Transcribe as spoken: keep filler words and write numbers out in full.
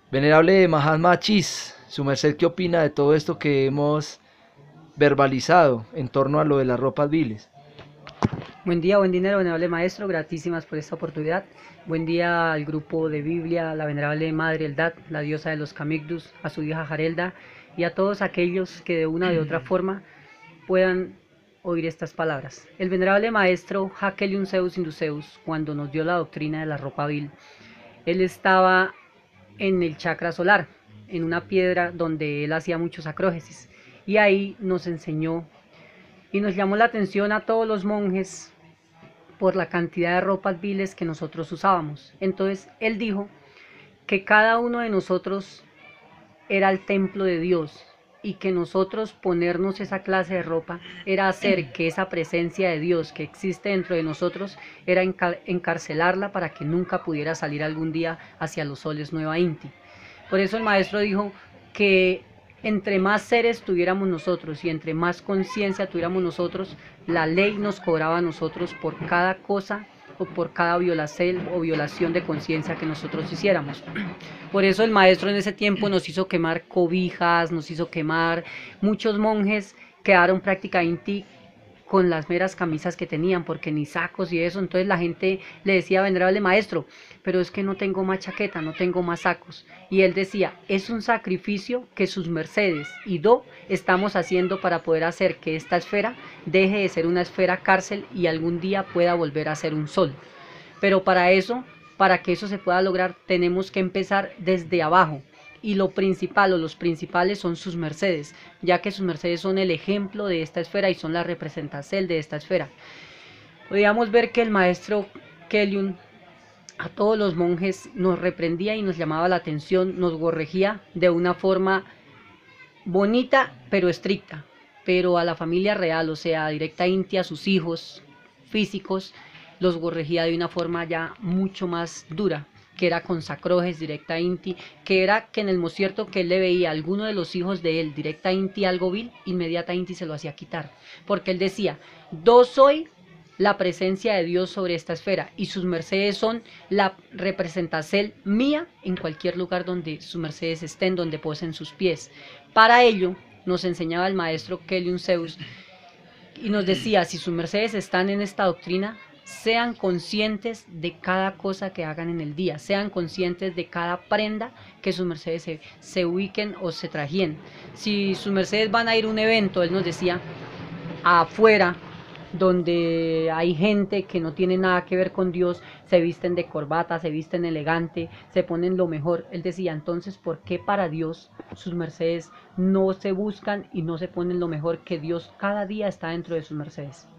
Venerable Mahatma Chis, su merced, ¿qué opina de todo esto que hemos verbalizado en torno a lo de las ropas viles? Buen día, buen dinero, venerable maestro, gratísimas por esta oportunidad. Buen día al grupo de Biblia, la venerable Madre Eldad, la diosa de los Camigdus, a su hija Jarelda y a todos aquellos que de una u otra forma puedan oír estas palabras. El venerable maestro Hakeliun Zeus Induceus, cuando nos dio la doctrina de la ropa vil, él estaba en el chakra solar, en una piedra donde él hacía muchos acrógesis, y ahí nos enseñó y nos llamó la atención a todos los monjes por la cantidad de ropas viles que nosotros usábamos. Entonces él dijo que cada uno de nosotros era el templo de Dios y que nosotros ponernos esa clase de ropa era hacer que esa presencia de Dios que existe dentro de nosotros era encarcelarla para que nunca pudiera salir algún día hacia los soles Nueva Inti. Por eso el maestro dijo que entre más seres tuviéramos nosotros y entre más conciencia tuviéramos nosotros, la ley nos cobraba a nosotros por cada cosa o por cada violación o violación de conciencia que nosotros hiciéramos. Por eso el maestro en ese tiempo nos hizo quemar cobijas, nos hizo quemar, muchos monjes quedaron prácticamente con las meras camisas que tenían, porque ni sacos y eso. Entonces la gente le decía, venerable maestro, pero es que no tengo más chaqueta, no tengo más sacos. Y él decía, es un sacrificio que sus mercedes y do estamos haciendo para poder hacer que esta esfera deje de ser una esfera cárcel y algún día pueda volver a ser un sol. Pero para eso, para que eso se pueda lograr, tenemos que empezar desde abajo. Y lo principal o los principales son sus mercedes, ya que sus mercedes son el ejemplo de esta esfera y son la representación de esta esfera. Podíamos ver que el maestro Keliun a todos los monjes nos reprendía y nos llamaba la atención, nos corregía de una forma bonita pero estricta, pero a la familia real, o sea, directa Inti, a sus hijos físicos, los corregía de una forma ya mucho más dura, que era con sacrojes directa Inti, que era que en el mocierto que él le veía a alguno de los hijos de él directa Inti algo vil, inmediata Inti se lo hacía quitar, porque él decía, yo soy la presencia de Dios sobre esta esfera y sus mercedes son la representación mía en cualquier lugar donde sus mercedes estén, donde posen sus pies. Para ello nos enseñaba el maestro Keliun Zeus y nos decía, si sus mercedes están en esta doctrina, sean conscientes de cada cosa que hagan en el día, sean conscientes de cada prenda que sus mercedes se, se ubiquen o se trajen. Si sus mercedes van a ir a un evento, él nos decía, afuera, donde hay gente que no tiene nada que ver con Dios, se visten de corbata, se visten elegante, se ponen lo mejor. Él decía, entonces, ¿por qué para Dios sus mercedes no se buscan y no se ponen lo mejor que Dios cada día está dentro de sus mercedes?